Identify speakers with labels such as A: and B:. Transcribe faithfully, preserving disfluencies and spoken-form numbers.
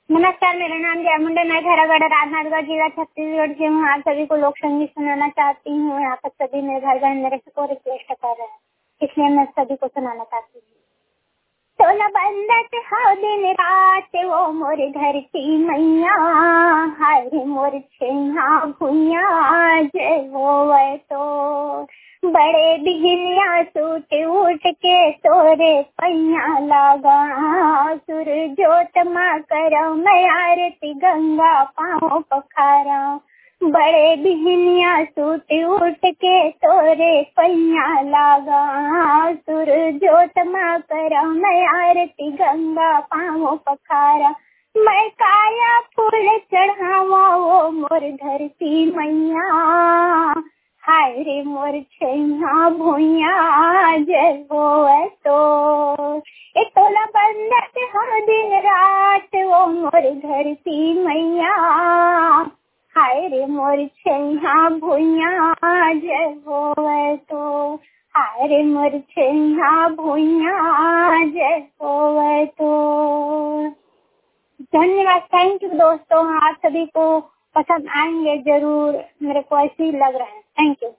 A: नमस्कार, मेरा नाम जय मुंडे, मैं खैरागढ़ राजनांदगांव जिला छत्तीसगढ़ से हूँ। आप सभी को लोक संगीत सुनाना चाहती हूँ। यहाँ तक सभी मेरे भाई बहन मेरे को रिक्वेस्ट कर रहे हैं, इसलिए मैं सभी को सुनाना चाहती हूँ। सोना बंदत हो दिन रात वो मोर धरती मैया, हाय रे मोर छैया भुइया जय होवे तो। बड़े बिजलियाँ सूट उठ के तोरे पैया लागा, सुर जोत माँ करो मैं आरती गंगा पाँव पखारा। बड़े बिजलियाँ सूट उठ के तोरे पैया लागा, सुर जोत माँ करो मैं आरती गंगा पाँव पखारा। मैं काया फूल चढ़ावा वो मोर धरती मैया, हाय रे मोर छैया भुइया जय होवे तो। ए तोला बंदत हो दिन रात वो मोर धरती मैया, हाय रे मोर छैया भुइया जय होवे तो। हाय रे मोर छैया भुइया जय होवे तो। धन्यवाद, थैंक यू दोस्तों। आप सभी को पसंद आएंगे जरूर, मेरे को ऐसे ही लग रहा है। Thank you.